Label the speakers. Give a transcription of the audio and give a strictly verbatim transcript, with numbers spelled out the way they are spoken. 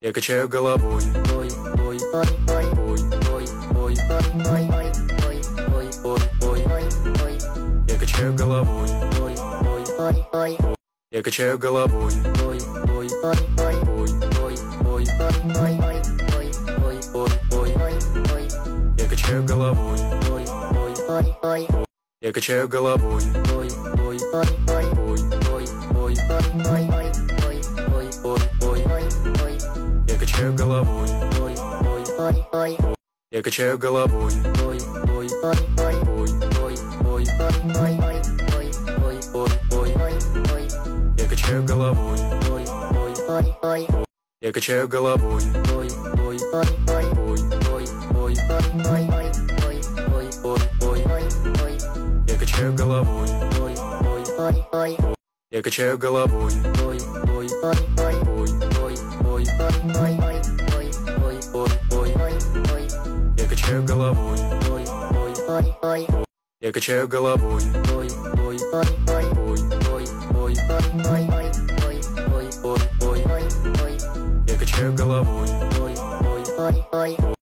Speaker 1: Я качаю головой. Ой, ой, ой, ой, ой, ой, ой, ой, ой, ой, ой, ой, ой. Я качаю головой. Ой, ой, ой, ой. Я качаю головой. Ой, ой, ой, ой, ой, ой, ой, ой, ой, ой, ой, ой, ой, ой. Я качаю головой. Ой, ой, ой, ой. Я качаю головой. Ой, ой, ой, ой, ой, ой, ой, ой, ой, ой, ой, ой, ой, ой. Я качаю головой. Ой, ой, ой, ой. Я качаю головой. Ой, ой, ой, ой, ой, ой, ой, ой, ой, ой, ой, ой, ой, ой. Я качаю головой. Ой, ой, ой, ой. Я качаю головой. Ой, ой, ой, ой, ой, ой, ой, ой, ой, ой, ой, ой, ой, ой. Я качаю головой. Ой, ой, ой, ой. Я качаю головой. Ой, ой, ой, ой, ой, ой, ой, ой, ой, ой, ой, ой, ой, ой. Я качаю головой. Ой, ой, ой, ой. Я качаю головой. Ой, ой, ой, ой, ой, ой, ой, ой, ой, ой, ой, ой, ой, ой. Я качаю головой. Ой, ой, ой, ой.